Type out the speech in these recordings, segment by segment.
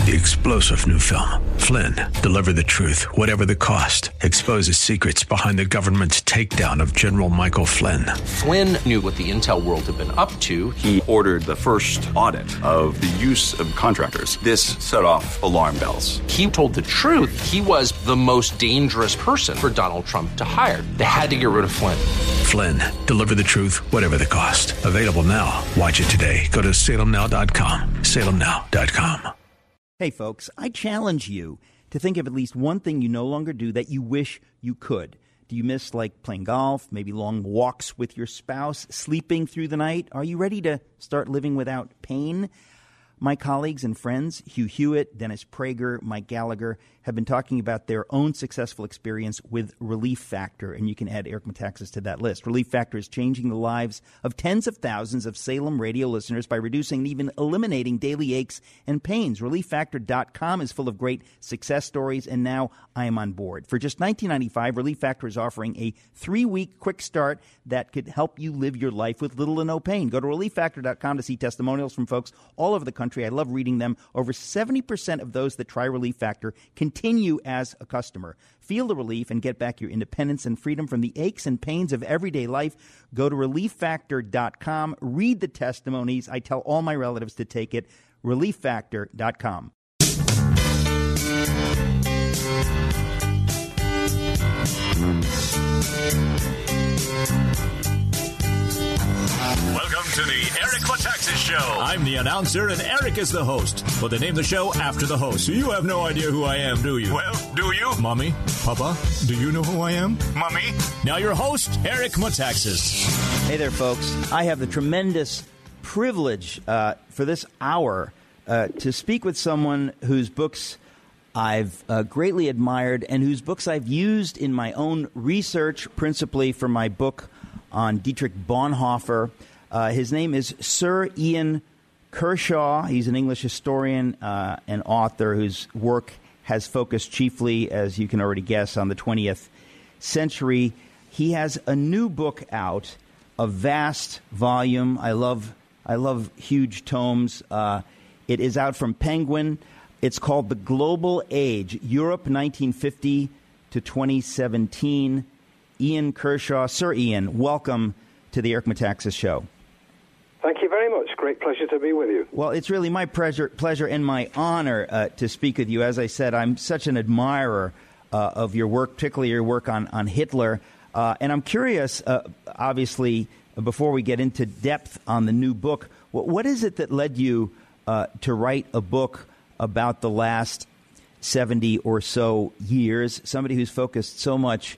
The explosive new film, Flynn, deliver the truth, whatever the cost, exposes secrets behind the government's takedown of General Michael Flynn. Flynn knew what the intel world had been up to. He ordered the first audit of the use of contractors. This set off alarm bells. He told the truth. He was the most dangerous person for Donald Trump to hire. They had to get rid of Flynn. Flynn, deliver the truth, whatever the cost. Available now. Watch it today. Go to salemnow.com. salemnow.com. Hey, folks, I challenge you to think of at least one thing you no longer do that you wish you could. Do you miss, like, playing golf, maybe long walks with your spouse, sleeping through the night? Are you ready to start living without pain? My colleagues and friends, Hugh Hewitt, Dennis Prager, Mike Gallagher, have been talking about their own successful experience with Relief Factor, and you can add Eric Metaxas to that list. Relief Factor is changing the lives of tens of thousands of Salem radio listeners by reducing and even eliminating daily aches and pains. ReliefFactor.com is full of great success stories, and now I am on board. For just $19.95, Relief Factor is offering a 3-week quick start that could help you live your life with little to no pain. Go to ReliefFactor.com to see testimonials from folks all over the country. I love reading them. Over 70% of those that try Relief Factor continue as a customer. Feel the relief and get back your independence and freedom from the aches and pains of everyday life. Go to ReliefFactor.com. Read the testimonies. I tell all my relatives to take it. ReliefFactor.com. Welcome to the Eric Metaxas Show. I'm the announcer and Eric is the host. But they named the show after the host, so you have no idea who I am, do you? Well, do you? Mommy? Papa? Do you know who I am? Mommy? Now your host, Eric Metaxas. Hey there, folks. I have the tremendous privilege for this hour to speak with someone whose books I've greatly admired and whose books I've used in my own research, principally for my book on Dietrich Bonhoeffer. His name is Sir Ian Kershaw. He's an English historian and author whose work has focused chiefly, as you can already guess, on the 20th century. He has a new book out, a vast volume. I love huge tomes. It is out from Penguin. It's called The Global Age, Europe 1950 to 2017. Ian Kershaw. Sir Ian, welcome to the Eric Metaxas Show. Thank you very much. Great pleasure to be with you. Well, it's really my pleasure and my honor to speak with you. As I said, I'm such an admirer of your work, particularly your work on Hitler. And I'm curious, obviously, before we get into depth on the new book, what is it that led you to write a book about the last 70 or so years, somebody who's focused so much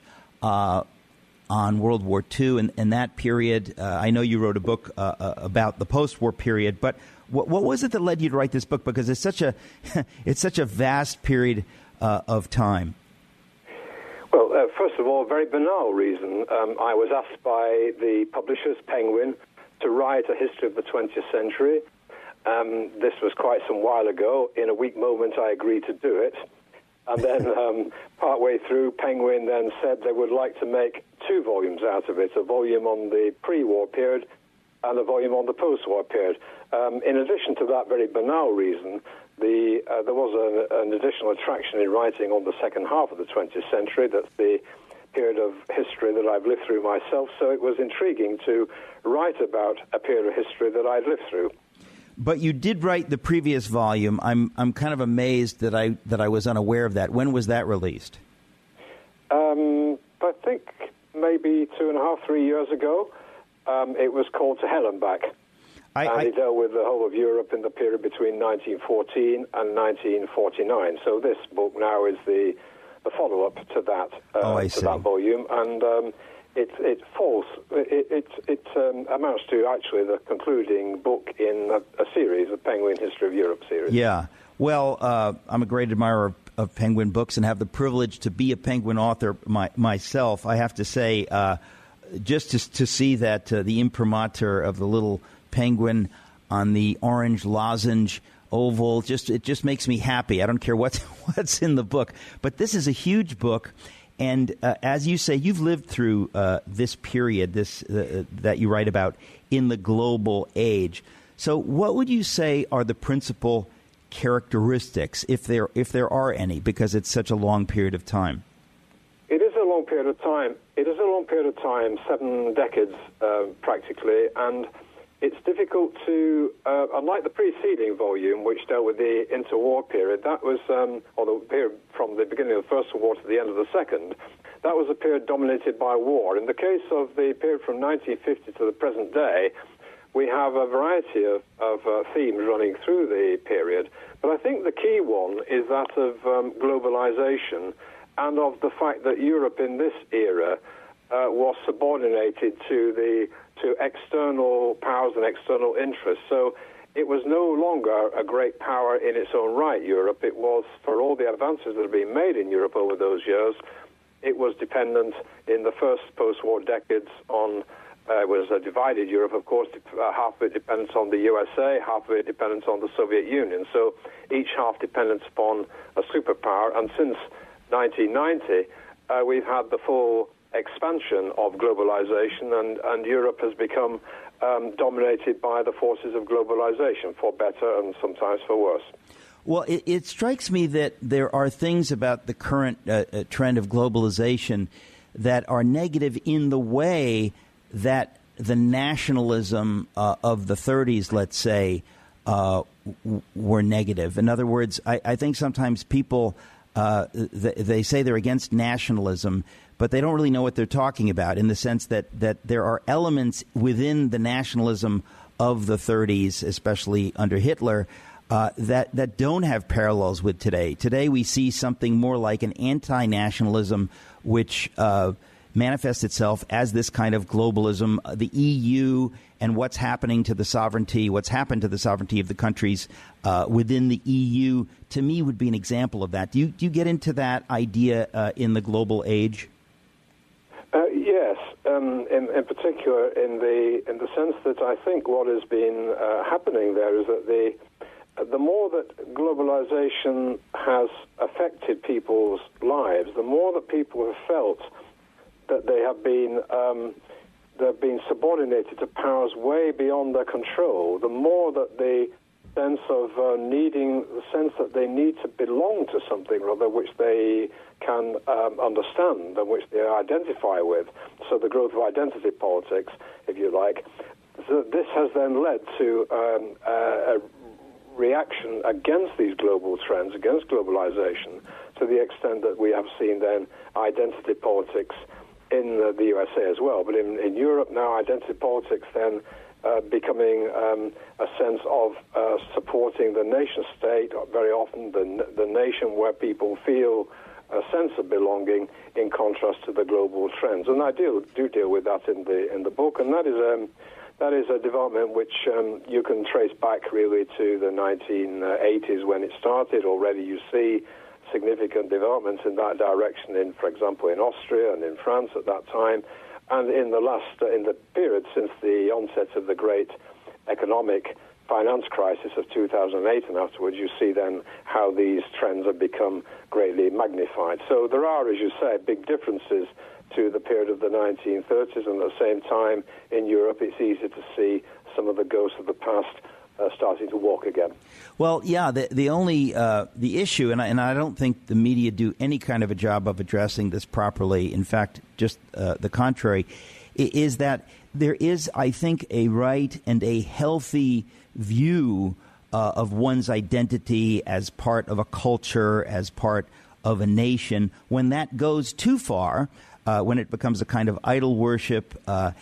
on World War II and that period? I know you wrote a book about the post-war period, but what was it that led you to write this book? Because it's such a vast period of time. Well, first of all, a very banal reason. I was asked by the publishers, Penguin, to write a history of the 20th century. This was quite some while ago. In a weak moment, I agreed to do it. And then partway through, Penguin then said they would like to make 2 volumes out of it, a volume on the pre-war period and a volume on the post-war period. In addition to that very banal reason, there was an additional attraction in writing on the second half of the 20th century. That's the period of history that I've lived through myself. So it was intriguing to write about a period of history that I'd lived through. But you did write the previous volume. I'm kind of amazed that I was unaware of that. When was that released? I think maybe 2.5, 3 years ago. It was called To Hell and Back. And it dealt with the whole of Europe in the period between 1914 and 1949. So this book now is the follow-up to that that volume, and it amounts to actually the concluding book in a series, a Penguin History of Europe series. Yeah. Well, I'm a great admirer of Penguin books and have the privilege to be a Penguin author myself. I have to say, just to see that the imprimatur of the little penguin on the orange lozenge oval, it just makes me happy. I don't care what's in the book. But this is a huge book. And as you say, you've lived through this period, that you write about in the global age. So what would you say are the principal characteristics, if there are any, because it's such a long period of time? It is a long period of time. 7 decades practically, and it's difficult to, unlike the preceding volume, which dealt with the interwar period, that was, or the period from the beginning of the First World War to the end of the Second, that was a period dominated by war. In the case of the period from 1950 to the present day, we have a variety of themes running through the period, but I think the key one is that of globalization and of the fact that Europe in this era was subordinated to external powers and external interests. So it was no longer a great power in its own right, Europe. It was, for all the advances that have been made in Europe over those years, it was dependent in the first post-war decades on, it was a divided Europe, of course, half of it dependent on the USA, half of it dependent on the Soviet Union. So each half dependent upon a superpower. And since 1990, we've had the full expansion of globalization, and Europe has become dominated by the forces of globalization, for better and sometimes for worse. Well, it strikes me that there are things about the current trend of globalization that are negative in the way that the nationalism of the 30s, let's say, were negative. In other words, I think sometimes people, they say they're against nationalism, but they don't really know what they're talking about, in the sense that there are elements within the nationalism of the 30s, especially under Hitler, that don't have parallels with today. Today we see something more like an anti-nationalism, which manifests itself as this kind of globalism. The EU and what's happening to the sovereignty, what's happened to the sovereignty of the countries within the EU, to me would be an example of that. Do you get into that idea in the global age? Yes, in particular in the sense that I think what has been happening there is that the more that globalization has affected people's lives, the more that people have felt that they have been they've been subordinated to powers way beyond their control, the more that the sense of the sense that they need to belong to something or other which they can understand and which they identify with. So the growth of identity politics, if you like. So this has then led to a reaction against these global trends, against globalization, to the extent that we have seen then identity politics in the USA as well. But in Europe now, identity politics then becoming a sense of supporting the nation state, very often the nation where people feel a sense of belonging, in contrast to the global trends. And I do deal with that in the book, and that is a development which you can trace back really to the 1980s when it started. Already you see significant developments in that direction, for example, in Austria and in France at that time. And in the period since the onset of the great economic finance crisis of 2008 and afterwards, you see then how these trends have become greatly magnified. So there are, as you say, big differences to the period of the 1930s, and at the same time in Europe it's easy to see some of the ghosts of the past starting to walk again. Well, yeah, the only the issue, and I don't think the media do any kind of a job of addressing this properly. In fact, just the contrary, is that there is, I think, a right and a healthy view of one's identity as part of a culture, as part of a nation. When that goes too far, when it becomes a kind of idol worship,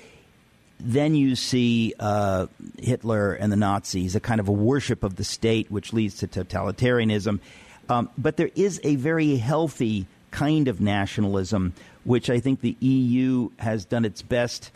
then you see Hitler and the Nazis, a kind of a worship of the state, which leads to totalitarianism. But there is a very healthy kind of nationalism, which I think the EU has done its best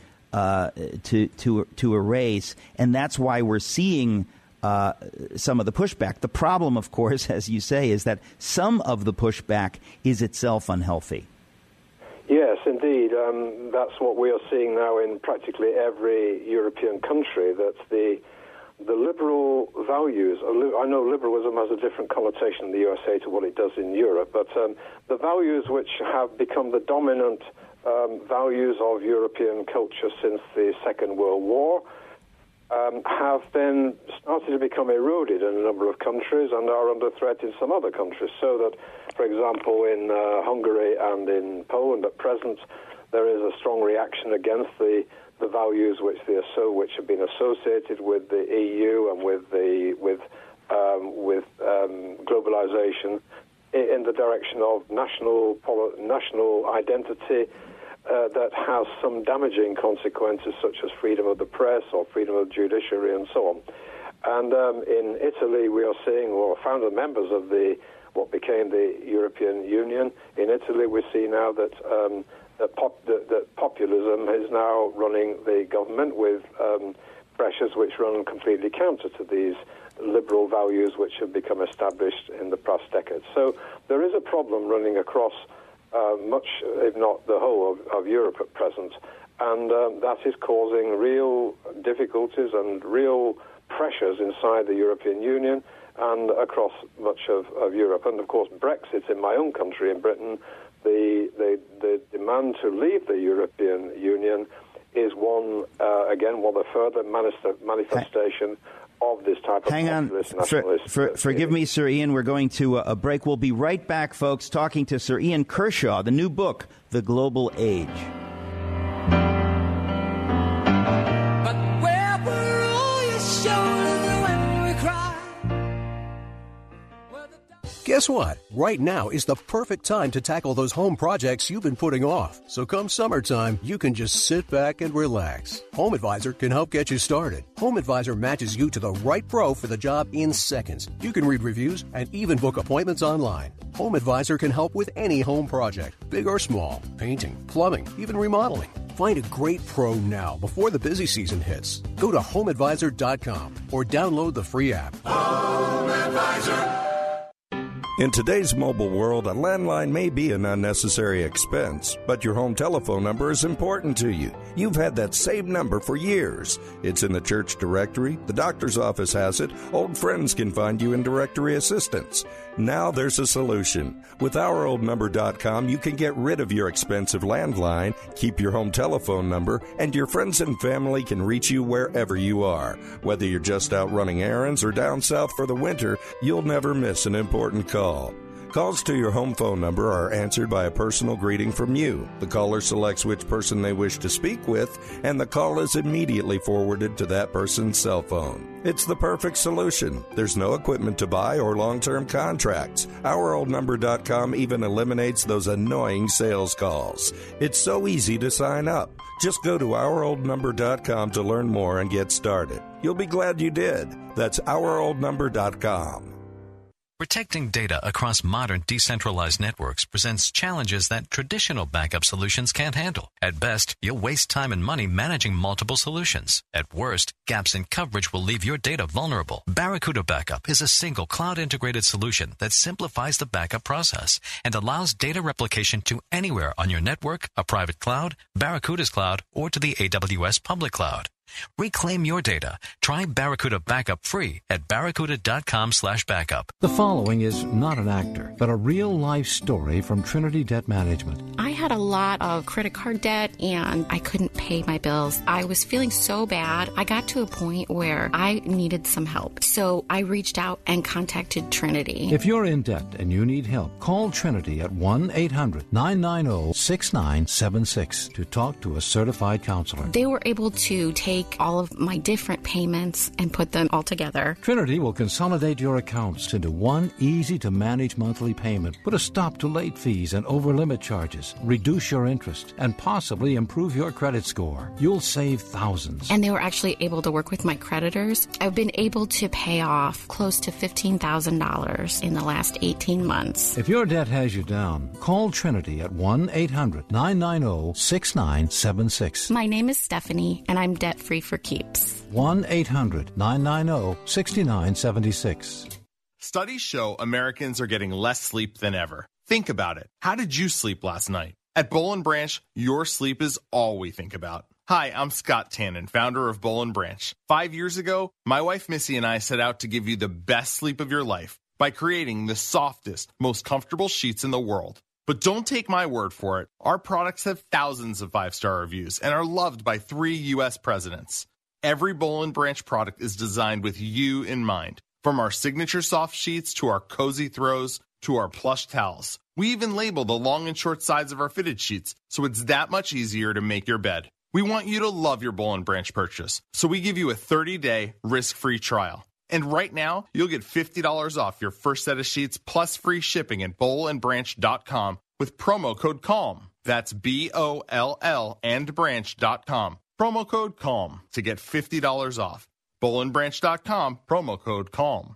to erase, and that's why we're seeing some of the pushback. The problem, of course, as you say, is that some of the pushback is itself unhealthy. Yes, indeed. That's what we are seeing now in practically every European country, that the liberal values, I know liberalism has a different connotation in the USA to what it does in Europe, but the values which have become the dominant values of European culture since the Second World War have then started to become eroded in a number of countries and are under threat in some other countries. So that, for example, in Hungary and in Poland at present, there is a strong reaction against the values which have been associated with the EU and with globalization in the direction of national identity that has some damaging consequences, such as freedom of the press or freedom of the judiciary and so on. And in Italy, we are seeing, founder members of what became the European Union. In Italy, we see now that populism is now running the government with pressures which run completely counter to these liberal values which have become established in the past decade. So there is a problem running across much, if not the whole, of Europe at present, and that is causing real difficulties and real pressures inside the European Union and across much of Europe. And, of course, Brexit in my own country, in Britain, the demand to leave the European Union is one of further manifestation of this type of populist nationalist. Forgive me, Sir Ian. We're going to a break. We'll be right back, folks, talking to Sir Ian Kershaw, the new book, The Global Age. But where were all your shoulders when we cried? Guess what? Right now is the perfect time to tackle those home projects you've been putting off. So come summertime, you can just sit back and relax. Home Advisor can help get you started. Home Advisor matches you to the right pro for the job in seconds. You can read reviews and even book appointments online. Home Advisor can help with any home project, big or small, painting, plumbing, even remodeling. Find a great pro now before the busy season hits. Go to homeadvisor.com or download the free app. Home Advisor. In today's mobile world, a landline may be an unnecessary expense, but your home telephone number is important to you. You've had that same number for years. It's in the church directory, the doctor's office has it, old friends can find you in directory assistance. Now there's a solution. With OurOldNumber.com, you can get rid of your expensive landline, keep your home telephone number, and your friends and family can reach you wherever you are. Whether you're just out running errands or down south for the winter, you'll never miss an important call. Calls to your home phone number are answered by a personal greeting from you. The caller selects which person they wish to speak with, and the call is immediately forwarded to that person's cell phone. It's the perfect solution. There's no equipment to buy or long-term contracts. OurOldNumber.com even eliminates those annoying sales calls. It's so easy to sign up. Just go to OurOldNumber.com to learn more and get started. You'll be glad you did. That's OurOldNumber.com. Protecting data across modern decentralized networks presents challenges that traditional backup solutions can't handle. At best, you'll waste time and money managing multiple solutions. At worst, gaps in coverage will leave your data vulnerable. Barracuda Backup is a single cloud-integrated solution that simplifies the backup process and allows data replication to anywhere on your network, a private cloud, Barracuda's cloud, or to the AWS public cloud. Reclaim your data. Try Barracuda Backup free at barracuda.com/backup. The following is not an actor, but a real-life story from Trinity Debt Management. I had a lot of credit card debt, and I couldn't pay my bills. I was feeling so bad. I got to a point where I needed some help. So I reached out and contacted Trinity. If you're in debt and you need help, call Trinity at 1-800-990-6976 to talk to a certified counselor. They were able to take all of my different payments and put them all together. Trinity will consolidate your accounts into one easy-to-manage monthly payment, put a stop to late fees and over-limit charges, reduce your interest, and possibly improve your credit score. You'll save thousands. And they were actually able to work with my creditors. I've been able to pay off close to $15,000 in the last 18 months. If your debt has you down, call Trinity at 1-800-990-6976. My name is Stephanie, and I'm debt-free for keeps. 1-800-990-6976. Studies show Americans are getting less sleep than ever. Think about it. How did you sleep last night? At Boll & Branch, your sleep is all we think about. Hi, I'm Scott Tannen, founder of Boll & Branch. 5 years ago, my wife Missy and I set out to give you the best sleep of your life by creating the softest, most comfortable sheets in the world. But don't take my word for it. Our products have thousands of 5-star reviews and are loved by 3 U.S. presidents. Every Boll & Branch product is designed with you in mind. From our signature soft sheets to our cozy throws to our plush towels. We even label the long and short sides of our fitted sheets, so it's that much easier to make your bed. We want you to love your Boll & Branch purchase, so we give you a 30-day risk-free trial. And right now, you'll get $50 off your first set of sheets plus free shipping at bollandbranch.com with promo code CALM. That's BOLL and branch.com. Promo code CALM to get $50 off. bollandbranch.com, promo code CALM.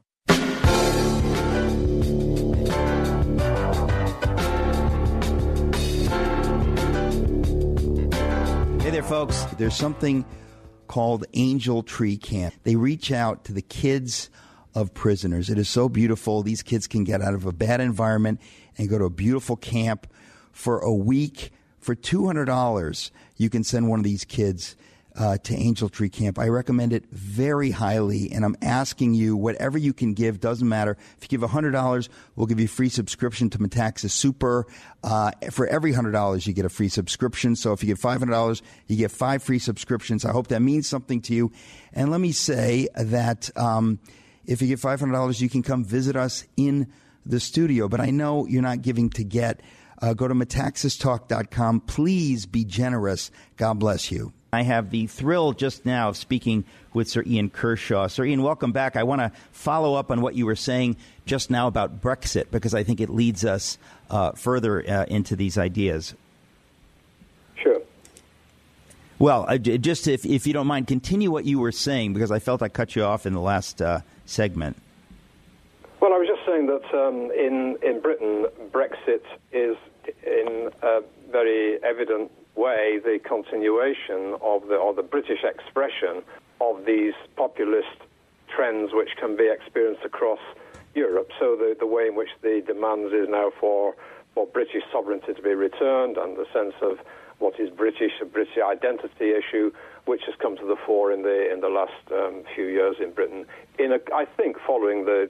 Hey there, folks. There's something called Angel Tree Camp. They reach out to the kids of prisoners. It is so beautiful. These kids can get out of a bad environment and go to a beautiful camp for a week. For $200, you can send one of these kids to Angel Tree Camp. I recommend it very highly, and I'm asking you, whatever you can give, doesn't matter. If you give $100, we'll give you a free subscription to Metaxas Super. For every $100, you get a free subscription. So if you give $500, you get 5 free subscriptions. I hope that means something to you. And let me say that if you give $500, you can come visit us in the studio. But I know you're not giving to get. Go to MetaxasTalk.com. Please be generous. God bless you. I have the thrill just now of speaking with Sir Ian Kershaw. Sir Ian, welcome back. I want to follow up on what you were saying just now about Brexit, because I think it leads us further into these ideas. Sure. Well, just if you don't mind, continue what you were saying, because I felt I cut you off in the last segment. Well, I was just saying that in Britain, Brexit is in a very evident way the continuation of the British expression of these populist trends which can be experienced across Europe. So the way in which the demands is now for British sovereignty to be returned, and the sense of what is British, a British identity issue, which has come to the fore in the last few years in Britain. I think following the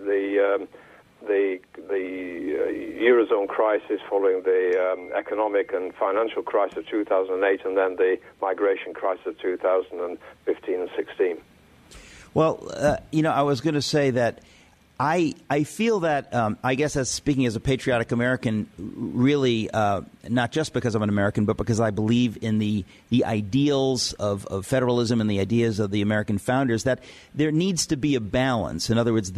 Eurozone crisis, following the economic and financial crisis of 2008, and then the migration crisis of 2015 and 16. Well, I was going to say that I feel that, I guess as speaking as a patriotic American, really not just because I'm an American, but because I believe in the ideals of federalism and the ideas of the American founders, that there needs to be a balance. In other words,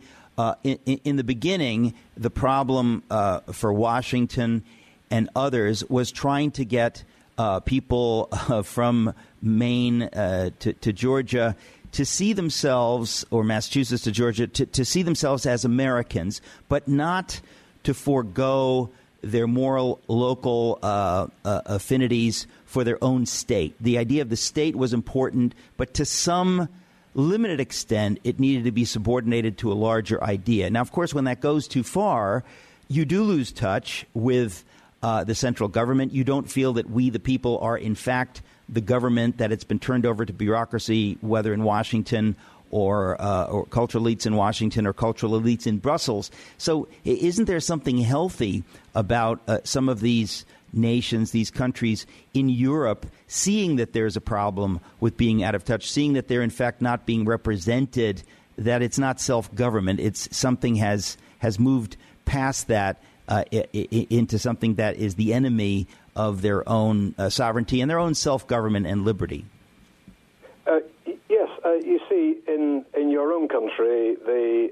in the beginning, the problem for Washington and others was trying to get people from Maine to Georgia to see themselves, or Massachusetts to Georgia, to see themselves as Americans, but not to forego their moral local affinities for their own state. The idea of the state was important, but to some limited extent, it needed to be subordinated to a larger idea. Now, of course, when that goes too far, you do lose touch with the central government. You don't feel that we, the people, are in fact the government, that it's been turned over to bureaucracy, whether in Washington or cultural elites in Washington or cultural elites in Brussels. So isn't there something healthy about some of these nations, these countries in Europe, seeing that there's a problem with being out of touch, seeing that they're in fact not being represented, that it's not self-government, it's something has moved past that into something that is the enemy of their own sovereignty and their own self-government and liberty? Yes, you see, in your own country, the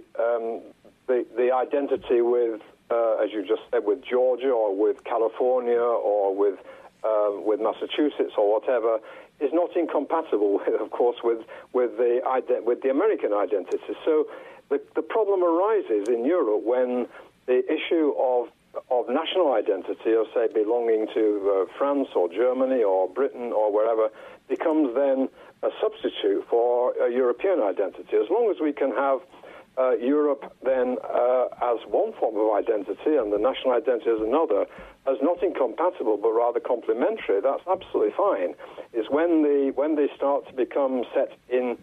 identity with, as you just said, with Georgia or with California or with Massachusetts or whatever, is not incompatible, of course, with the American identity. So the problem arises in Europe when the issue of national identity, or say belonging to France or Germany or Britain or wherever, becomes then a substitute for a European identity. As long as we can have Europe then as one form of identity and the national identity as another, as not incompatible but rather complementary, that's absolutely fine. It's when they start to become set in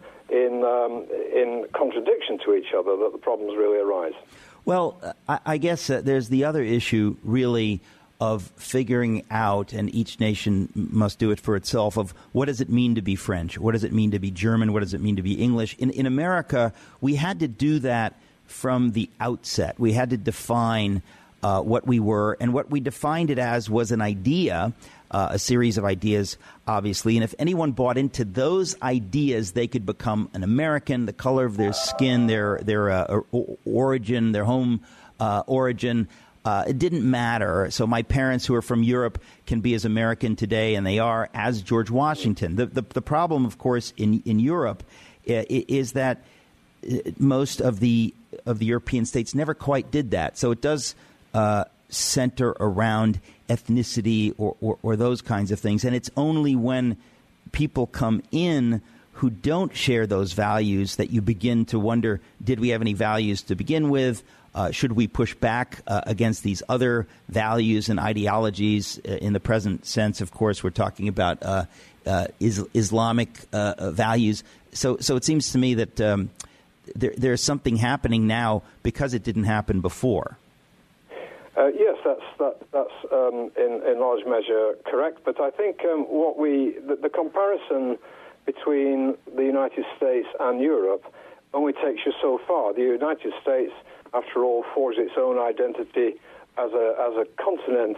contradiction to each other that the problems really arise. Well, I guess there's the other issue, really, of figuring out, and each nation must do it for itself, of what does it mean to be French? What does it mean to be German? What does it mean to be English? In America, we had to do that from the outset. We had to define what we were, and what we defined it as was an idea, a series of ideas, obviously. And if anyone bought into those ideas, they could become an American. The color of their skin, their origin, their home origin, it didn't matter. So my parents, who are from Europe, can be as American today, and they are, as George Washington. The problem, of course, in Europe is that most of the European states never quite did that. So it does center around ethnicity or those kinds of things. And it's only when people come in who don't share those values that you begin to wonder, did we have any values to begin with? Should we push back against these other values and ideologies? In the present sense, of course, we're talking about Islamic values. So it seems to me that there's something happening now because it didn't happen before. Yes, that's in large measure correct. But I think the comparison between the United States and Europe only takes you so far. The United States, after all, forged its own identity as a continent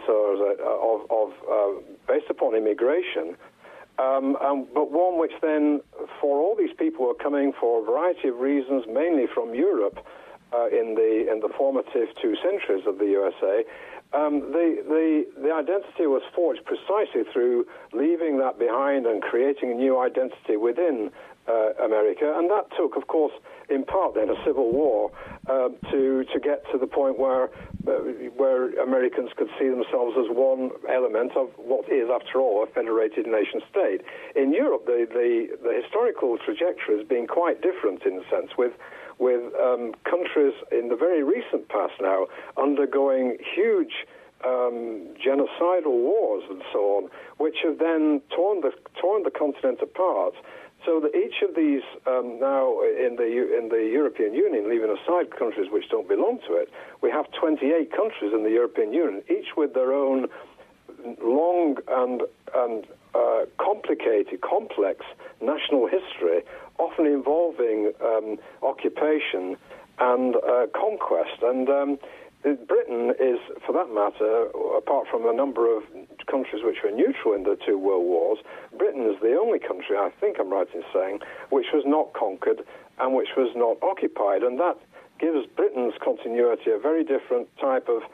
based upon immigration, but one which then, for all these people who are coming for a variety of reasons, mainly from Europe, in the formative 2 centuries of the USA, the identity was forged precisely through leaving that behind and creating a new identity within America, and that took, of course, in part then a civil war to get to the point where Americans could see themselves as one element of what is, after all, a federated nation state. In Europe, the historical trajectory has been quite different in a sense, with countries in the very recent past now undergoing huge genocidal wars and so on, which have then torn the continent apart. So that each of these now in the European Union, leaving aside countries which don't belong to it, we have 28 countries in the European Union, each with their own long and complicated, complex national history, often involving occupation and conquest. And Britain is, for that matter, apart from a number of countries which were neutral in the 2 world wars, Britain is the only country, I think I'm right in saying, which was not conquered and which was not occupied. And that gives Britain's continuity a very different type of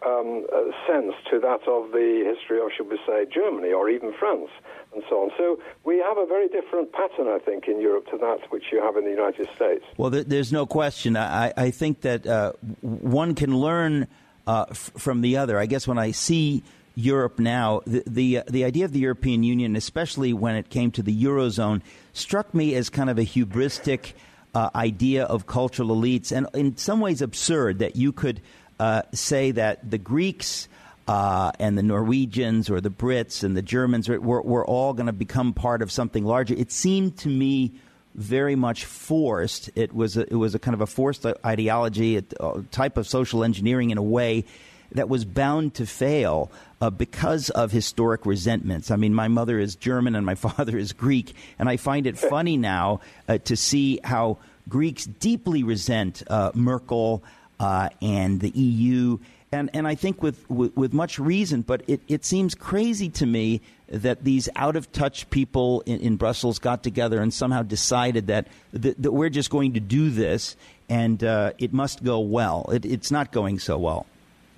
sense to that of the history of, should we say, Germany or even France and so on. So we have a very different pattern, I think, in Europe to that which you have in the United States. Well, there's no question. I think that one can learn from the other. I guess when I see Europe now, the idea of the European Union, especially when it came to the Eurozone, struck me as kind of a hubristic idea of cultural elites, and in some ways absurd that you could say that the Greeks and the Norwegians or the Brits and the Germans were all going to become part of something larger. It seemed to me very much forced. It was a kind of a forced ideology, a type of social engineering in a way that was bound to fail because of historic resentments. I mean, my mother is German and my father is Greek, and I find it funny now to see how Greeks deeply resent Merkel and the EU, and I think with much reason, but it seems crazy to me that these out-of-touch people in Brussels got together and somehow decided that we're just going to do this, and it must go well. It's not going so well.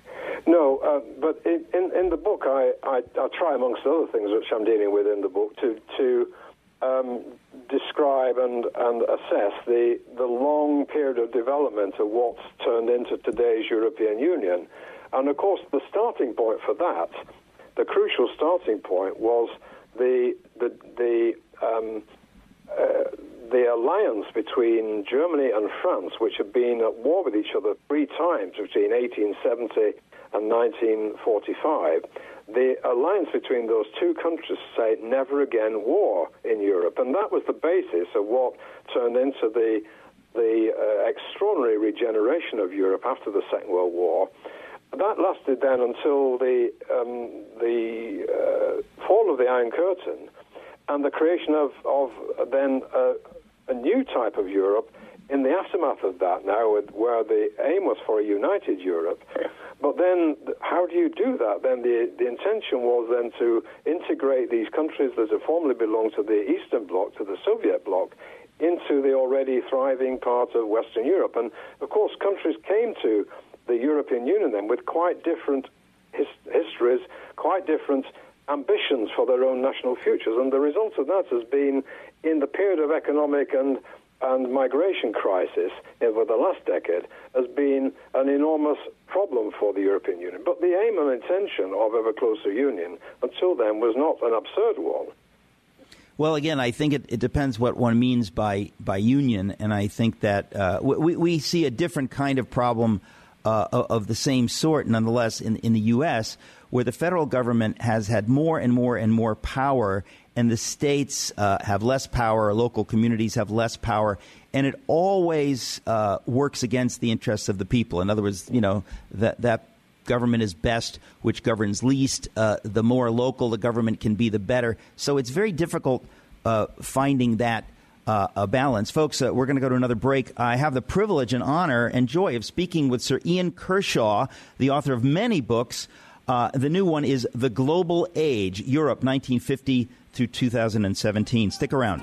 No, but in the book, I try, amongst other things which I'm dealing with in the book, to describe and assess the long period of development of what's turned into today's European Union. And, of course, the starting point for that, the crucial starting point, was the alliance between Germany and France, which had been at war with each other 3 times between 1870 and 1945. The alliance between those 2 countries say never again war in Europe, and that was the basis of what turned into the extraordinary regeneration of Europe after the Second World War. That lasted then until the fall of the Iron Curtain and the creation of then a new type of Europe in the aftermath of that now, where the aim was for a united Europe. But then how do you do that? Then the intention was then to integrate these countries that had formerly belonged to the Eastern Bloc, to the Soviet bloc, into the already thriving part of Western Europe. And, of course, countries came to the European Union then with quite different histories, quite different ambitions for their own national futures. And the result of that has been, in the period of economic and migration crisis over the last decade, has been an enormous problem for the European Union. But the aim and intention of ever closer union until then was not an absurd one. Well, again, I think it depends what one means by union, and I think that we see a different kind of problem of the same sort, nonetheless, in the U.S., where the federal government has had more and more and more power, and the states have less power, local communities have less power, and it always works against the interests of the people. In other words, that government is best, which governs least. The more local the government can be, the better. So it's very difficult finding that a balance. Folks, we're going to go to another break. I have the privilege and honor and joy of speaking with Sir Ian Kershaw, the author of many books. The new one is The Global Age, Europe, 1950 through 2017. Stick around.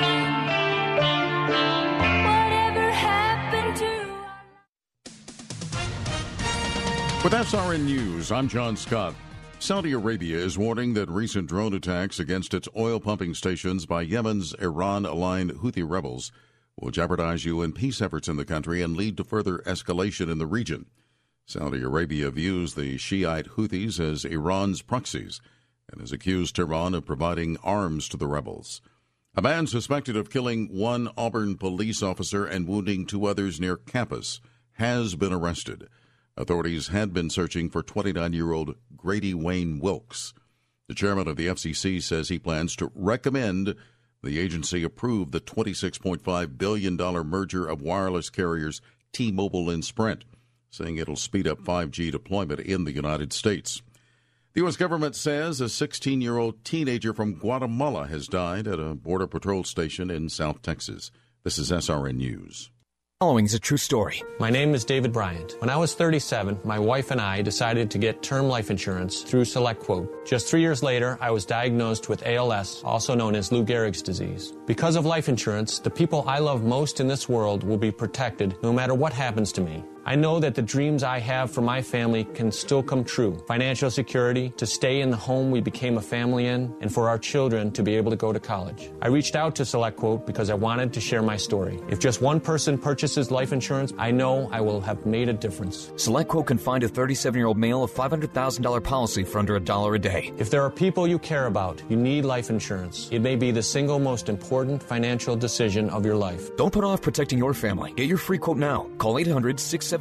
With SRN News, I'm John Scott. Saudi Arabia is warning that recent drone attacks against its oil pumping stations by Yemen's Iran-aligned Houthi rebels will jeopardize UN peace efforts in the country and lead to further escalation in the region. Saudi Arabia views the Shiite Houthis as Iran's proxies and has accused Tehran of providing arms to the rebels. A man suspected of killing one Auburn police officer and wounding two others near campus has been arrested. Authorities had been searching for 29-year-old Grady Wayne Wilkes. The chairman of the FCC says he plans to recommend the agency approve the $26.5 billion merger of wireless carriers T-Mobile and Sprint, saying it'll speed up 5G deployment in the United States. The U.S. government says a 16-year-old teenager from Guatemala has died at a Border Patrol station in South Texas. This is SRN News. Following is a true story. My name is David Bryant. When I was 37, my wife and I decided to get term life insurance through SelectQuote. Just 3 years later, I was diagnosed with ALS, also known as Lou Gehrig's disease. Because of life insurance, the people I love most in this world will be protected no matter what happens to me. I know that the dreams I have for my family can still come true. Financial security, to stay in the home we became a family in, and for our children to be able to go to college. I reached out to SelectQuote because I wanted to share my story. If just one person purchases life insurance, I know I will have made a difference. SelectQuote can find a 37-year-old male a $500,000 policy for under $1 a day. If there are people you care about, you need life insurance. It may be the single most important financial decision of your life. Don't put off protecting your family. Get your free quote now. Call 800-671-7070.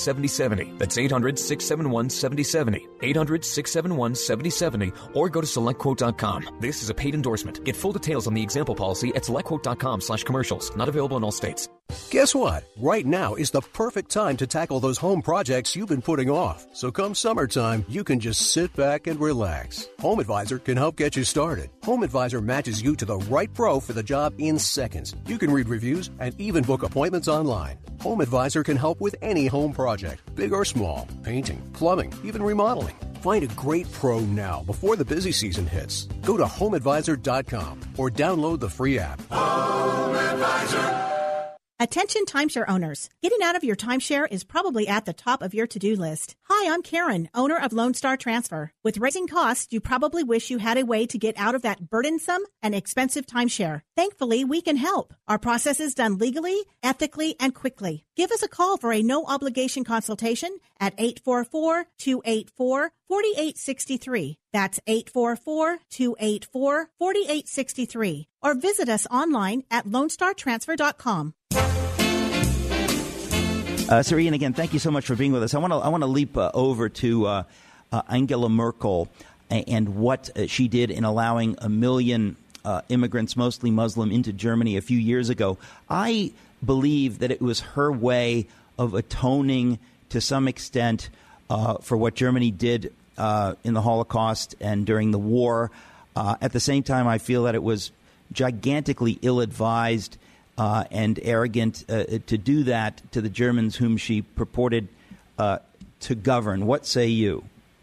That's 800-671-7070. 800-671-7070. Or go to SelectQuote.com. This is a paid endorsement. Get full details on the example policy at SelectQuote.com/commercials. Not available in all states. Guess what? Right now is the perfect time to tackle those home projects you've been putting off. So come summertime, you can just sit back and relax. Home Advisor can help get you started. Home Advisor matches you to the right pro for the job in seconds. You can read reviews and even book appointments online. Home Advisor can help with any home project, big or small, painting, plumbing, even remodeling. Find a great pro now before the busy season hits. Go to HomeAdvisor.com or download the free app. Home Advisor. Attention timeshare owners. Getting out of your timeshare is probably at the top of your to-do list. Hi, I'm Karen, owner of Lone Star Transfer. With rising costs, you probably wish you had a way to get out of that burdensome and expensive timeshare. Thankfully, we can help. Our process is done legally, ethically, and quickly. Give us a call for a no-obligation consultation at 844-284-4863. That's 844-284-4863. Or visit us online at LoneStarTransfer.com. Sir Ian, again, thank you so much for being with us. I want to leap over to Angela Merkel and what she did in allowing 1 million immigrants, mostly Muslim, into Germany a few years ago. I believe that it was her way of atoning to some extent for what Germany did in the Holocaust and during the war. At the same time, I feel that it was gigantically ill-advised and arrogant to do that to the Germans whom she purported to govern. What say you?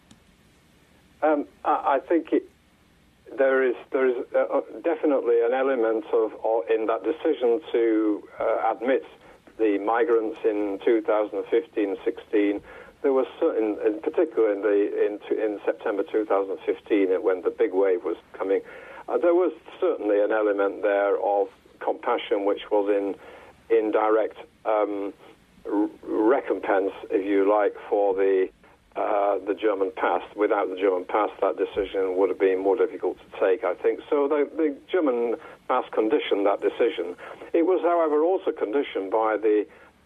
I think there is definitely an element of in that decision to admit the migrants in 2015-16. There was certain, in particular in September 2015, when the big wave was coming, there was certainly an element there of compassion, which was in direct recompense, if you like, for the German past. Without the German past, that decision would have been more difficult to take, I think. So the German past conditioned that decision. It was, however, also conditioned by the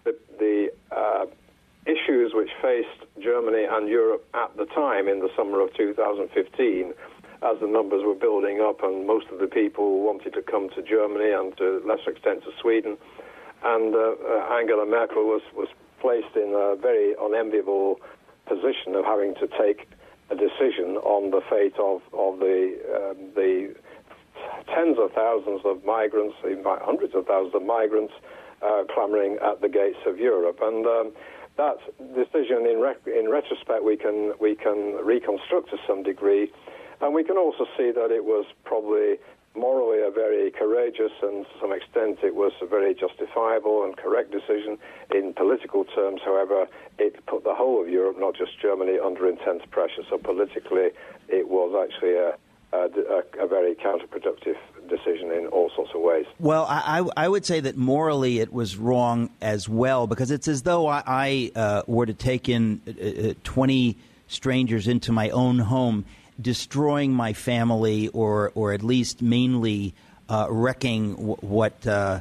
issues which faced Germany and Europe at the time in the summer of 2015, as the numbers were building up and most of the people wanted to come to Germany and to a lesser extent to Sweden. And Angela Merkel was placed in a very unenviable position of having to take a decision on the fate of the tens of thousands of migrants, even hundreds of thousands of migrants clamoring at the gates of Europe. And that decision, in retrospect, we can reconstruct to some degree, and we can also see that it was probably morally a very courageous, and to some extent it was a very justifiable and correct decision. In political terms, however, it put the whole of Europe, not just Germany, under intense pressure. So politically, it was actually a very counterproductive decision in all sorts of ways. Well, I would say that morally it was wrong as well, because it's as though I were to take in 20 strangers into my own home, destroying my family, or at least mainly wrecking what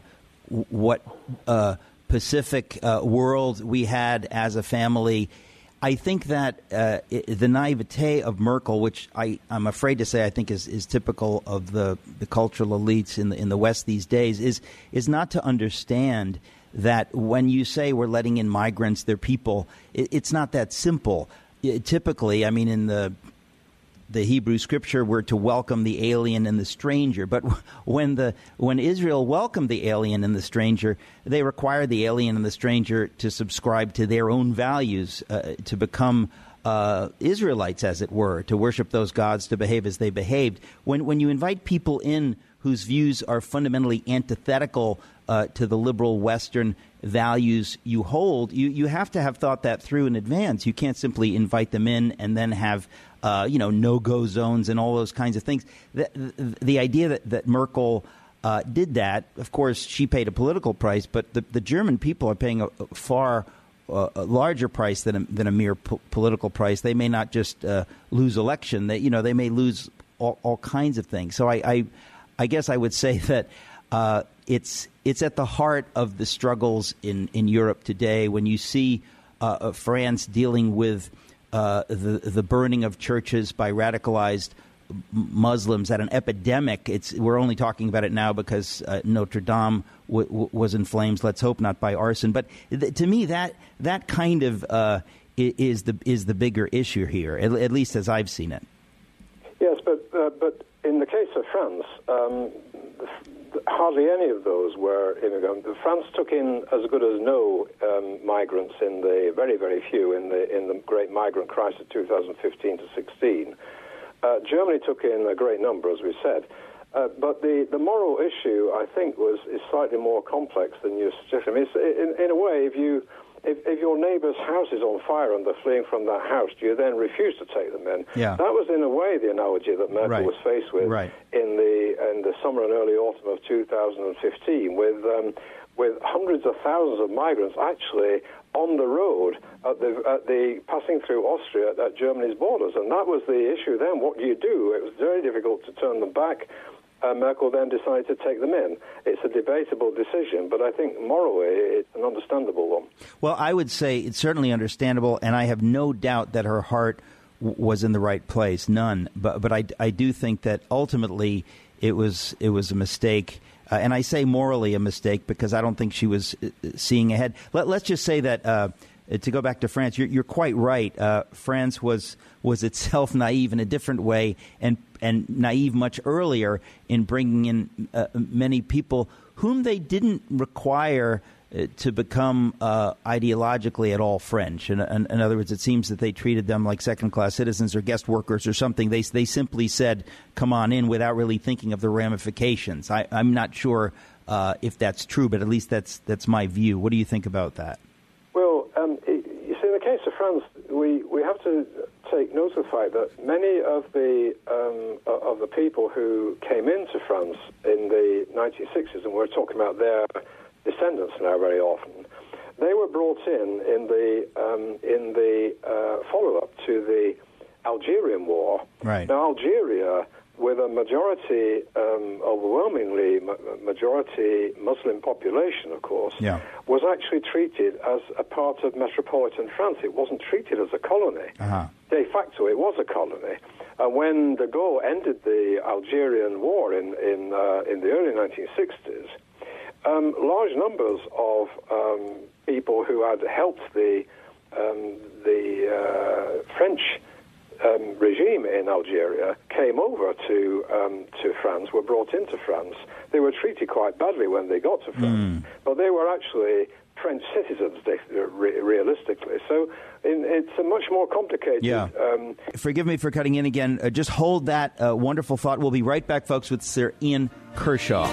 Pacific world we had as a family. I think that the naivete of Merkel, which I'm afraid to say I think is typical of the cultural elites in the West these days, is not to understand that when you say we're letting in migrants, they're people, it's not that simple. Typically, I mean, in the Hebrew scripture, we're to welcome the alien and the stranger. But when Israel welcomed the alien and the stranger, they required the alien and the stranger to subscribe to their own values, to become Israelites, as it were, to worship those gods, to behave as they behaved. When you invite people in whose views are fundamentally antithetical to the liberal Western values you hold, you have to have thought that through in advance. You can't simply invite them in and then have no-go zones and all those kinds of things. The idea that Merkel did that, of course, she paid a political price, but the German people are paying a far larger price than a mere political price. They may not just lose election; they may lose all kinds of things. So I guess I would say that it's at the heart of the struggles in Europe today. When you see France dealing with the burning of churches by radicalized Muslims at an epidemic. We're only talking about it now because Notre Dame was in flames. Let's hope not by arson. But to me, that kind of is the bigger issue here, at least as I've seen it. Yes, but in the case of France, hardly any of those were immigrants. France took in as good as no migrants in the very, very few in the great migrant crisis of 2015 to 16. Germany took in a great number, as we said. But the moral issue, I think, is slightly more complex than you suggested. I mean, in a way, if your neighbour's house is on fire and they're fleeing from that house, do you then refuse to take them in? Yeah. That was, in a way, the analogy that Merkel was faced with in the summer and early autumn of 2015, with hundreds of thousands of migrants actually on the road at the passing through Austria at Germany's borders. And that was the issue then. What do you do? It was very difficult to turn them back. Merkel then decided to take them in. It's a debatable decision, but I think morally it's an understandable one. Well, I would say it's certainly understandable, and I have no doubt that her heart was in the right place. None. But I do think that ultimately it was a mistake. And I say morally a mistake because I don't think she was seeing ahead. Let's just say that to go back to France, you're quite right. France was itself naive in a different way, and naive much earlier in bringing in many people whom they didn't require to become ideologically at all French. In other words, it seems that they treated them like second-class citizens or guest workers or something. They simply said, come on in, without really thinking of the ramifications. I'm not sure if that's true, but at least that's my view. What do you think about that? Well, you see, in the case of France, we have to take note of the fact that many of the people who came into France in the 1960s, and we're talking about their descendants now very often, they were brought in the follow-up to the Algerian War. Right. Now, Algeria, with a majority, overwhelmingly majority Muslim population, of course, was actually treated as a part of metropolitan France. It wasn't treated as a colony. De facto, it was a colony. And when de Gaulle ended the Algerian War in the early 1960s, large numbers of people who had helped the French regime in Algeria came over to France, were brought into France. They were treated quite badly when they got to France, but they were actually French citizens, realistically. So it's a much more complicated... Yeah. Forgive me for cutting in again. Just hold that wonderful thought. We'll be right back, folks, with Sir Ian Kershaw.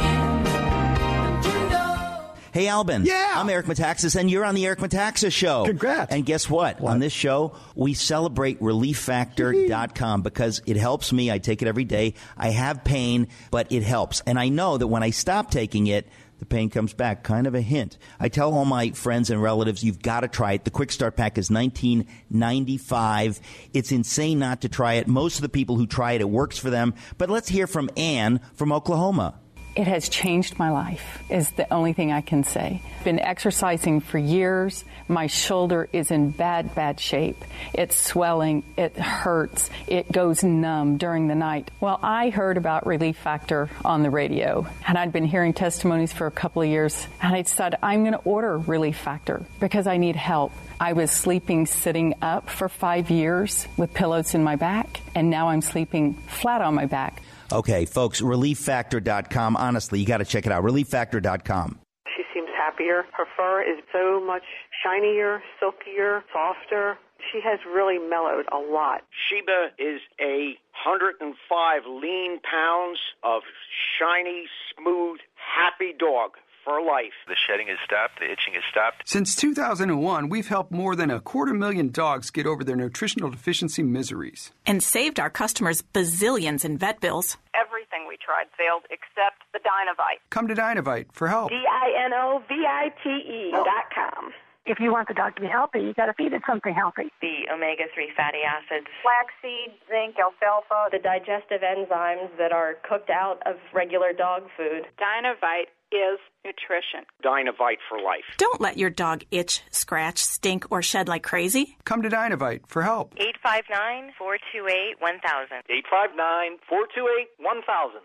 Hey, Albin. Yeah. I'm Eric Metaxas, and you're on the Eric Metaxas Show. Congrats. And guess what? On this show, we celebrate ReliefFactor.com because it helps me. I take it every day. I have pain, but it helps. And I know that when I stop taking it, the pain comes back. Kind of a hint. I tell all my friends and relatives, you've got to try it. The Quick Start Pack is $19.95. It's insane not to try it. Most of the people who try it, it works for them. But let's hear from Ann from Oklahoma. It has changed my life, is the only thing I can say. Been exercising for years. My shoulder is in bad shape. It's swelling. It hurts. It goes numb during the night. Well, I heard about Relief Factor on the radio, and I'd been hearing testimonies for a couple of years, and I decided I'm going to order Relief Factor because I need help. I was sleeping sitting up for 5 years with pillows in my back, and now I'm sleeping flat on my back. Okay, folks, ReliefFactor.com. Honestly, you got to check it out. ReliefFactor.com. She seems happier. Her fur is so much shinier, silkier, softer. She has really mellowed a lot. Sheba is 105 lean pounds of shiny, smooth, happy dog. For life. The shedding has stopped. The itching has stopped. Since 2001, we've helped more than 250,000 dogs get over their nutritional deficiency miseries. And saved our customers bazillions in vet bills. Everything we tried failed except the Dinovite. Come to Dinovite for help. DINOVITE.com. If you want the dog to be healthy, you got to feed it something healthy. The omega-3 fatty acids, flaxseed, zinc, alfalfa, the digestive enzymes that are cooked out of regular dog food. Dinovite is nutrition. Dinovite for life. Don't let your dog itch, scratch, stink, or shed like crazy. Come to Dinovite for help. 859-428-1000. 859-428-1000.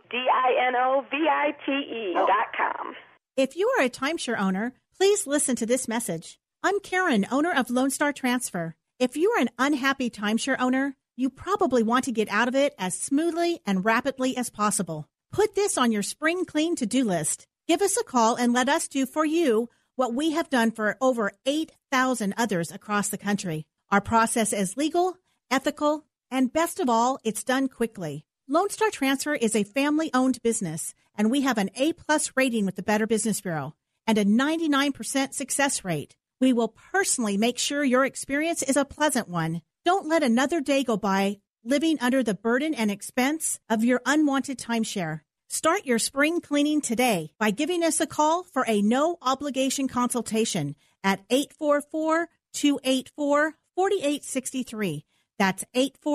DINOVITE.com. If you are a timeshare owner, please listen to this message. I'm Karen, owner of Lone Star Transfer. If you're an unhappy timeshare owner, you probably want to get out of it as smoothly and rapidly as possible. Put this on your spring clean to-do list. Give us a call and let us do for you what we have done for over 8,000 others across the country. Our process is legal, ethical, and best of all, it's done quickly. Lone Star Transfer is a family-owned business, and we have an A-plus rating with the Better Business Bureau and a 99% success rate. We will personally make sure your experience is a pleasant one. Don't let another day go by living under the burden and expense of your unwanted timeshare. Start your spring cleaning today by giving us a call for a no-obligation consultation at 844-284-4863. That's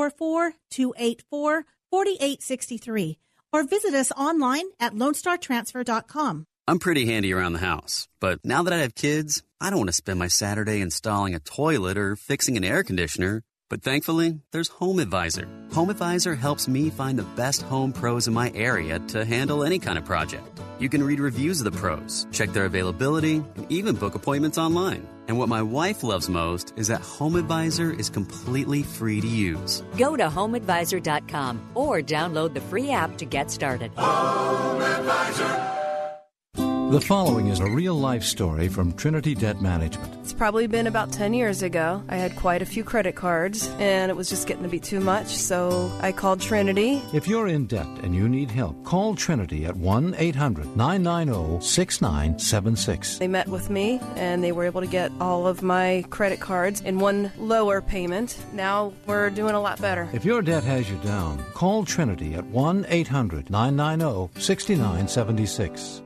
844-284-4863. Or visit us online at LoneStarTransfer.com. I'm pretty handy around the house, but now that I have kids, I don't want to spend my Saturday installing a toilet or fixing an air conditioner. But thankfully, there's Home Advisor. Home Advisor helps me find the best home pros in my area to handle any kind of project. You can read reviews of the pros, check their availability, and even book appointments online. And what my wife loves most is that HomeAdvisor is completely free to use. Go to HomeAdvisor.com or download the free app to get started. HomeAdvisor. The following is a real-life story from Trinity Debt Management. It's probably been about 10 years ago. I had quite a few credit cards, and it was just getting to be too much, so I called Trinity. If you're in debt and you need help, call Trinity at 1-800-990-6976. They met with me, and they were able to get all of my credit cards in one lower payment. Now we're doing a lot better. If your debt has you down, call Trinity at 1-800-990-6976.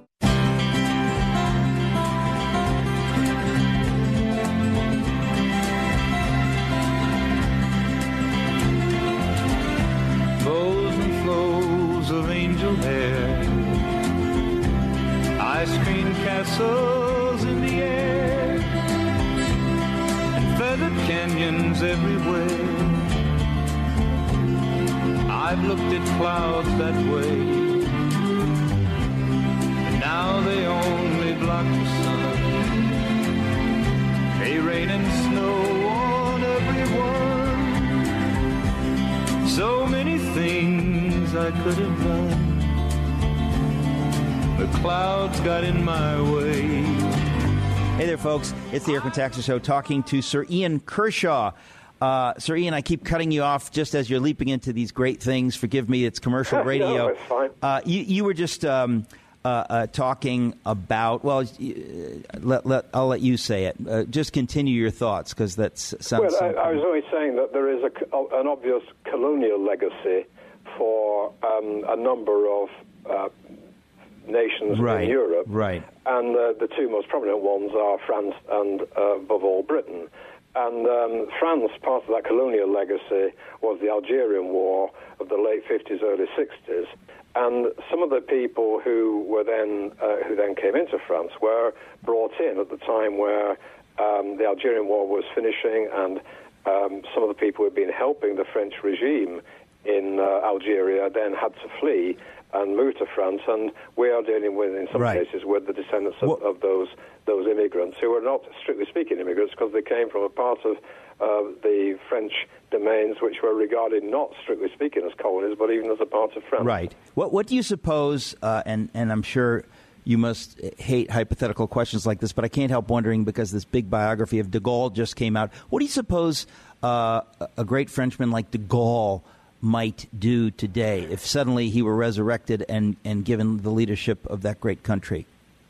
Ice cream castles in the air and feathered canyons everywhere. I've looked at clouds that way, and now they only block the sun. They rain and snow on everyone. So many things I could have done. The clouds got in my way. Hey there, folks. It's the Eric Metaxas Show talking to Sir Ian Kershaw. Sir Ian, I keep cutting you off just as you're leaping into these great things. Forgive me, it's commercial radio. No, it's fine. You were just talking about, well, I'll let you say it. Just continue your thoughts, because that sounds... Well, I was only saying that there is an obvious colonial legacy for a number of nations in Europe. Right. And the two most prominent ones are France and, above all, Britain. And France, part of that colonial legacy was the Algerian War of the late 50s, early 60s. And some of the people who then came into France were brought in at the time where the Algerian War was finishing, and some of the people who had been helping the French regime in Algeria then had to flee and move to France, and we are dealing with, in some cases, with the descendants of those immigrants who are not, strictly speaking, immigrants, because they came from a part of the French domains which were regarded not, strictly speaking, as colonies, but even as a part of France. Right. What do you suppose, and I'm sure you must hate hypothetical questions like this, but I can't help wondering, because this big biography of de Gaulle just came out, what do you suppose a great Frenchman like de Gaulle might do today if suddenly he were resurrected and given the leadership of that great country?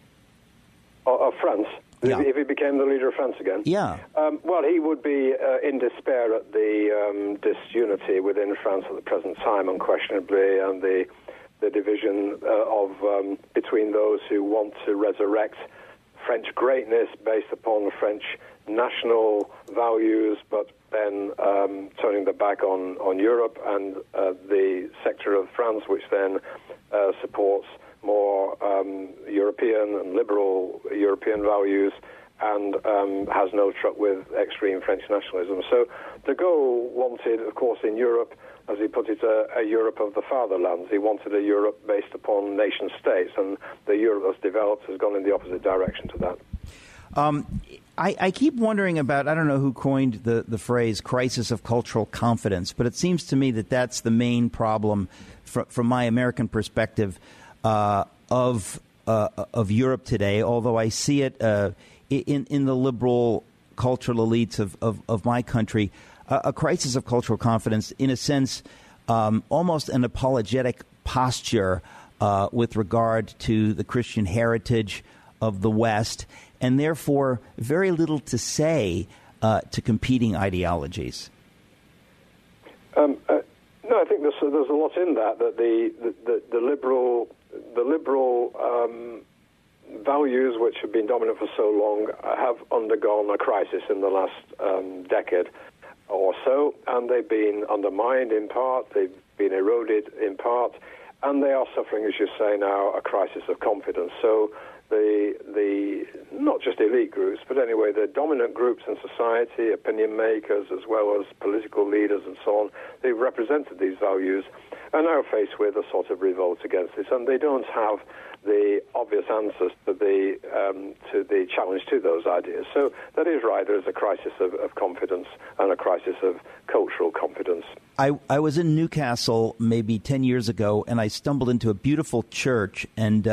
Of France? Yeah. If he became the leader of France again? Yeah. Well, he would be in despair at the disunity within France at the present time, unquestionably, and the division between those who want to resurrect French greatness based upon French national values, but then turning their back on Europe, and the sector of France which then supports more European and liberal European values, and has no truck with extreme French nationalism. So de Gaulle wanted, of course, in Europe, as he put it, a Europe of the fatherlands. He wanted a Europe based upon nation-states, and the Europe that's developed has gone in the opposite direction to that. I keep wondering about, I don't know who coined the phrase crisis of cultural confidence, but it seems to me that that's the main problem from my American perspective of Europe today, although I see it in the liberal cultural elites of my country, a crisis of cultural confidence, in a sense, almost an apologetic posture with regard to the Christian heritage of the West, and therefore very little to say to competing ideologies. No, I think there's a lot in that the liberal values which have been dominant for so long have undergone a crisis in the last decade or so, and they've been undermined in part, they've been eroded in part, and they are suffering, as you say now, a crisis of confidence. So the not just elite groups, but anyway, the dominant groups in society, opinion makers, as well as political leaders and so on, they've represented these values, are now faced with a sort of revolt against this, and they don't have the obvious answers to the challenge to those ideas. So that is right, there is a crisis of confidence and a crisis of cultural confidence. I was in Newcastle maybe 10 years ago, and I stumbled into a beautiful church, and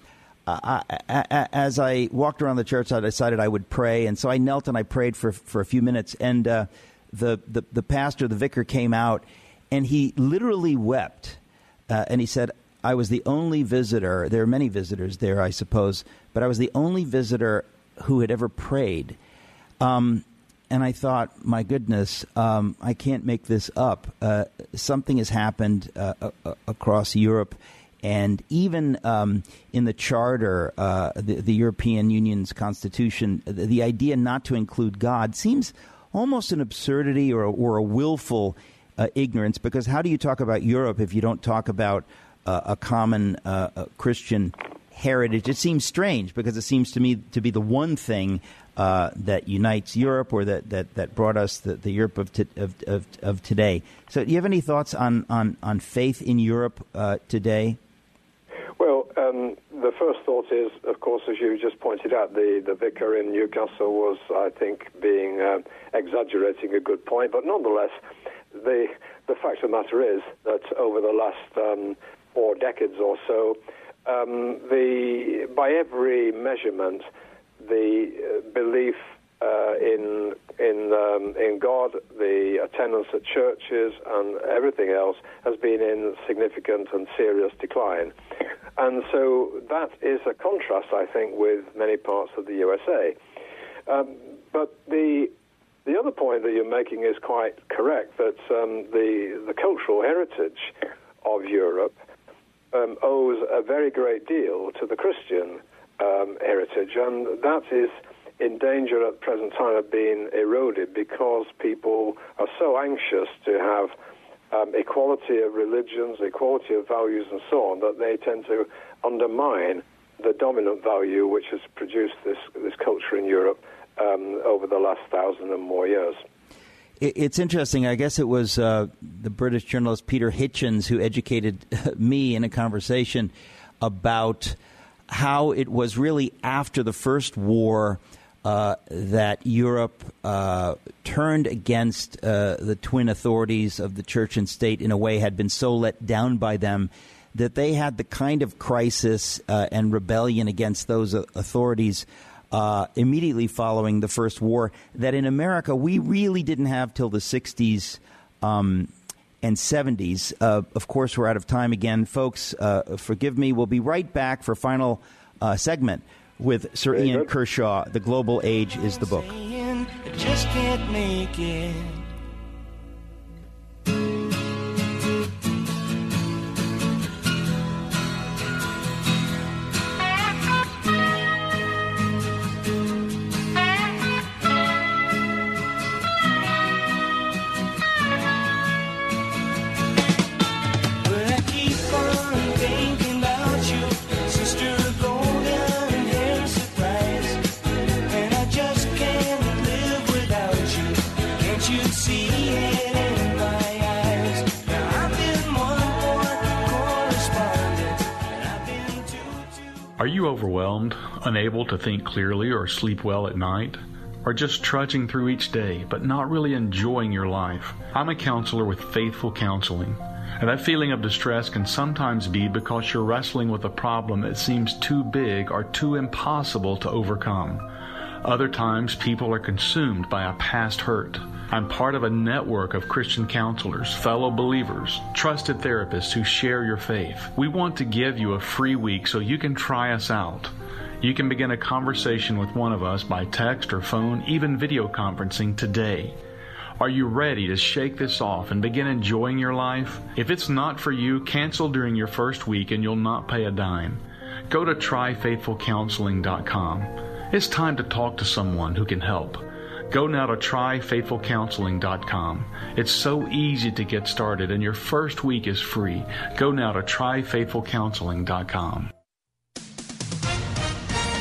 as I walked around the church, I decided I would pray, and so I knelt and I prayed for a few minutes, and the pastor, the vicar, came out, and he literally wept, and he said, I was the only visitor. There are many visitors there, I suppose, but I was the only visitor who had ever prayed. And I thought, my goodness, I can't make this up. Something has happened across Europe, and even in the Charter, the European Union's constitution, the idea not to include God seems almost an absurdity or a willful ignorance, because how do you talk about Europe if you don't talk about a common Christian heritage? It seems strange, because it seems to me to be the one thing that unites Europe, or that brought us the Europe of today. So do you have any thoughts on faith in Europe today? Well, the first thought is, of course, as you just pointed out, the vicar in Newcastle was, I think, being exaggerating a good point, but nonetheless, the fact of the matter is that over the last 4 decades or so, by every measurement, the belief in God, the attendance at churches, and everything else has been in significant and serious decline. And so that is a contrast, I think, with many parts of the USA. But the other point that you're making is quite correct, that the cultural heritage of Europe owes a very great deal to the Christian heritage, and that is in danger at the present time of being eroded, because people are so anxious to have equality of religions, equality of values, and so on, that they tend to undermine the dominant value which has produced this culture in Europe over the last 1,000 and more years. It's interesting. I guess it was the British journalist Peter Hitchens who educated me in a conversation about how it was really after the First War that Europe turned against the twin authorities of the church and state, in a way had been so let down by them that they had the kind of crisis and rebellion against those authorities immediately following the First War that in America we really didn't have till the 60s and 70s. Of course, we're out of time again. Folks, forgive me. We'll be right back for final segment with Sir Ian Kershaw. The Global Age is the book. I just can't make it. Are you overwhelmed, unable to think clearly or sleep well at night? Or just trudging through each day, but not really enjoying your life? I'm a counselor with Faithful Counseling, and that feeling of distress can sometimes be because you're wrestling with a problem that seems too big or too impossible to overcome. Other times, people are consumed by a past hurt. I'm part of a network of Christian counselors, fellow believers, trusted therapists who share your faith. We want to give you a free week so you can try us out. You can begin a conversation with one of us by text or phone, even video conferencing today. Are you ready to shake this off and begin enjoying your life? If it's not for you, cancel during your first week and you'll not pay a dime. Go to tryfaithfulcounseling.com. It's time to talk to someone who can help. Go now to tryfaithfulcounseling.com. It's so easy to get started, and your first week is free. Go now to tryfaithfulcounseling.com.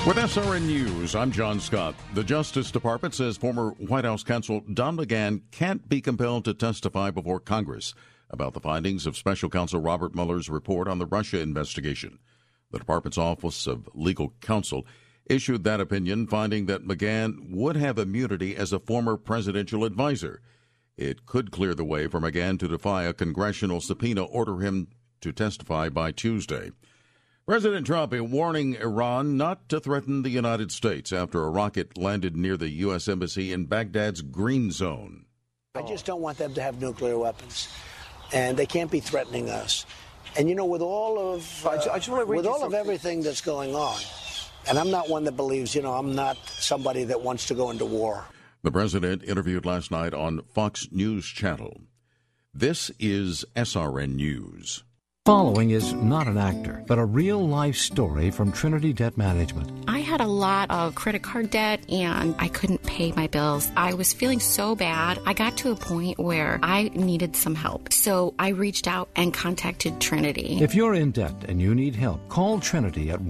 With SRN News, I'm John Scott. The Justice Department says former White House counsel Don McGahn can't be compelled to testify before Congress about the findings of Special Counsel Robert Mueller's report on the Russia investigation. The department's Office of Legal Counsel issued that opinion, finding that McGahn would have immunity as a former presidential advisor. It could clear the way for McGahn to defy a congressional subpoena, order him to testify by Tuesday. President Trump warning Iran not to threaten the United States after a rocket landed near the U.S. Embassy in Baghdad's Green Zone. I just don't want them to have nuclear weapons, and they can't be threatening us. And, you know, with all of everything that's going on, and I'm not one that believes, you know, I'm not somebody that wants to go into war. The president interviewed last night on Fox News Channel. This is SRN News. Following is not an actor, but a real-life story from Trinity Debt Management. I had a lot of credit card debt, and I couldn't pay my bills. I was feeling so bad. I got to a point where I needed some help. So I reached out and contacted Trinity. If you're in debt and you need help, call Trinity at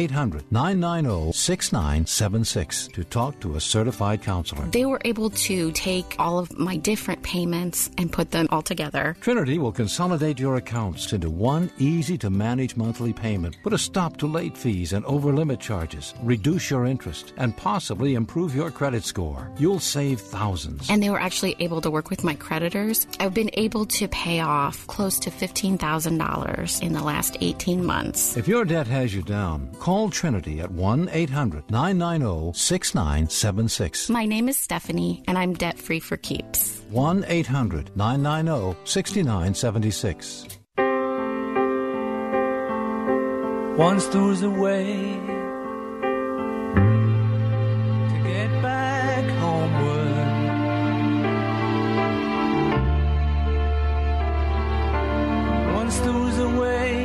1-800-990-6976 to talk to a certified counselor. They were able to take all of my different payments and put them all together. Trinity will consolidate your accounts into one easy-to-manage monthly payment, put a stop to late fees and over-limit charges, reduce your interest, and possibly improve your credit score. You'll save thousands. And they were actually able to work with my creditors. I've been able to pay off close to $15,000 in the last 18 months. If your debt has you down, call Trinity at 1-800-990-6976. My name is Stephanie, and I'm debt-free for keeps. 1-800-990-6976. Once there was a way to get back homeward. Once there was a way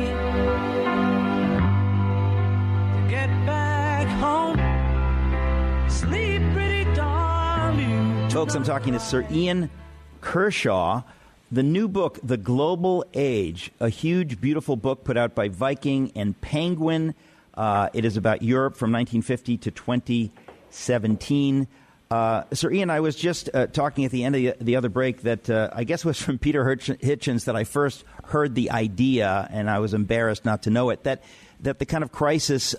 to get back home. Sleep pretty darling. Folks, I'm talking to Sir Ian Kershaw. The new book, The Global Age, a huge, beautiful book put out by Viking and Penguin. It is about Europe from 1950 to 2017. Sir Ian, I was just talking at the end of the other break that I guess it was from Peter Hitchens that I first heard the idea, and I was embarrassed not to know it, that the kind of crisis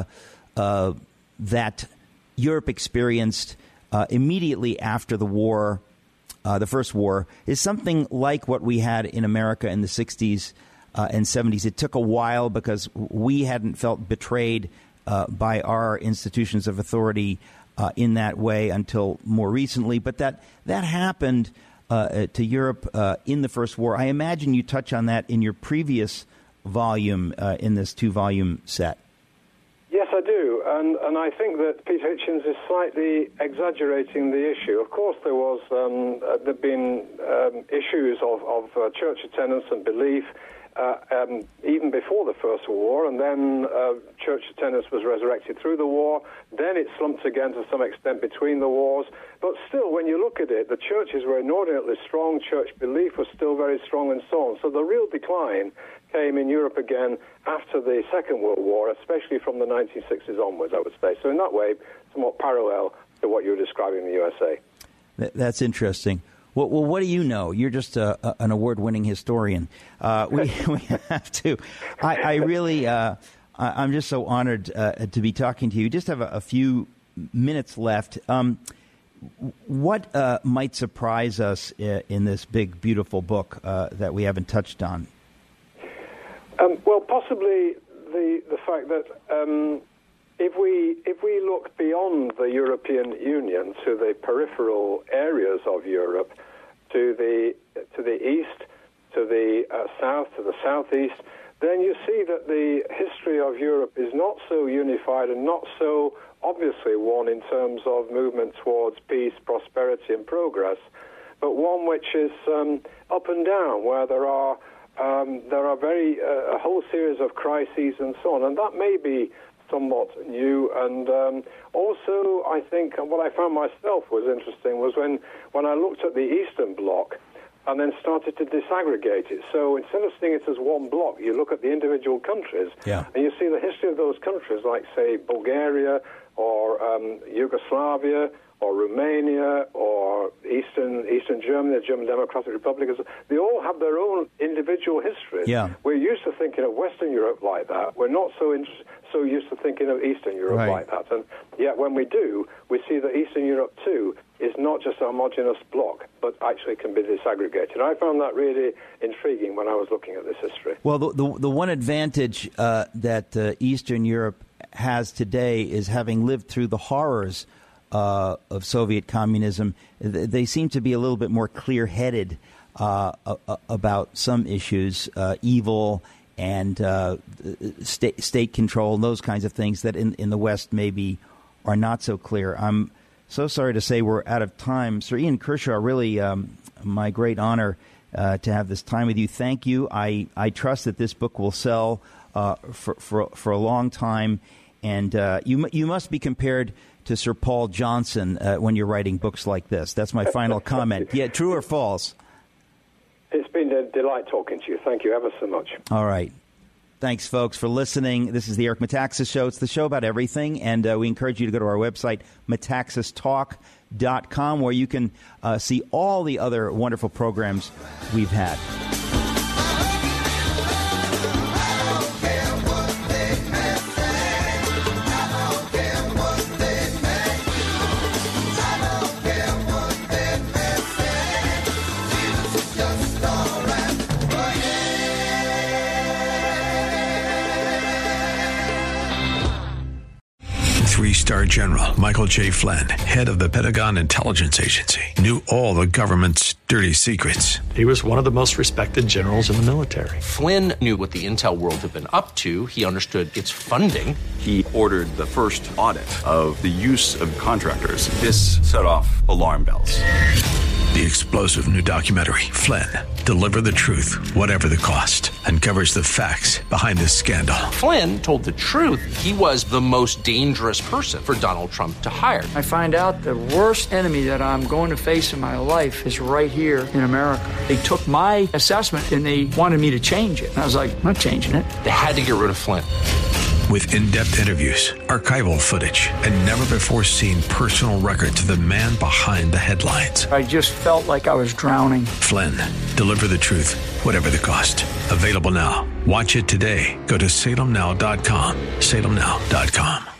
that Europe experienced immediately after the war, the First War, is something like what we had in America in the 60s and 70s. It took a while because we hadn't felt betrayed by our institutions of authority in that way until more recently. But that happened to Europe in the First War. I imagine you touch on that in your previous volume in this 2-volume set. Yes, I do, and I think that Peter Hitchens is slightly exaggerating the issue. Of course, there've been issues of church attendance and belief even before the First War, and then church attendance was resurrected through the war. Then it slumped again to some extent between the wars. But still, when you look at it, the churches were inordinately strong, church belief was still very strong, and so on. So the real decline came in Europe again after the Second World War, especially from the 1960s onwards, I would say. So in that way, somewhat parallel to what you're describing in the USA. That's interesting. Well, what do you know? You're just an award-winning historian. We have to. I really, I'm just so honored to be talking to you. Just have a few minutes left. What might surprise us in this big, beautiful book that we haven't touched on? Well, possibly the fact that if we look beyond the European Union to the peripheral areas of Europe, to the east, to the south, to the southeast, then you see that the history of Europe is not so unified and not so obviously one in terms of movement towards peace, prosperity, and progress, but one which is up and down, where there are a whole series of crises and so on, and that may be somewhat new. And also, I think what I found myself was interesting was when I looked at the Eastern Bloc, and then started to disaggregate it. So instead of seeing it as one block, you look at the individual countries, and you see the history of those countries, like, say, Bulgaria or Yugoslavia or Romania or Eastern Germany, the German Democratic Republic. They all have their own individual histories. Yeah. We're used to thinking of Western Europe like that. We're not so used to thinking of Eastern Europe like that. And yet when we do, we see that Eastern Europe, too, is not just a homogeneous block, but actually can be disaggregated. I found that really intriguing when I was looking at this history. Well, the one advantage that Eastern Europe has today is having lived through the horrors of Soviet communism. They seem to be a little bit more clear-headed about some issues, evil and state control and those kinds of things that in the West maybe are not so clear. I'm so sorry to say we're out of time. Sir Ian Kershaw, really my great honor to have this time with you. Thank you. I trust that this book will sell for a long time, and you must be compared to Sir Paul Johnson when you're writing books like this. That's my final comment. Yeah, true or false? It's been a delight talking to you. Thank you ever so much. All right. Thanks, folks, for listening. This is the Eric Metaxas Show. It's the show about everything, and we encourage you to go to our website, metaxastalk.com, where you can see all the other wonderful programs we've had. Three-star General Michael J. Flynn, head of the Pentagon Intelligence Agency, knew all the government's dirty secrets. He was one of the most respected generals in the military. Flynn knew what the intel world had been up to. He understood its funding. He ordered the first audit of the use of contractors. This set off alarm bells. The explosive new documentary, Flynn, Deliver the Truth, Whatever the Cost, uncovers the facts behind this scandal. Flynn told the truth. He was the most dangerous person for Donald Trump to hire. I find out the worst enemy that I'm going to face in my life is right here in America. They took my assessment and they wanted me to change it. And I was like, I'm not changing it. They had to get rid of Flynn. With in-depth interviews, archival footage, and never-before-seen personal records of the man behind the headlines. I just felt like I was drowning. Flynn, Deliver the Truth, Whatever the Cost. Available now. Watch it today. Go to salemnow.com. salemnow.com.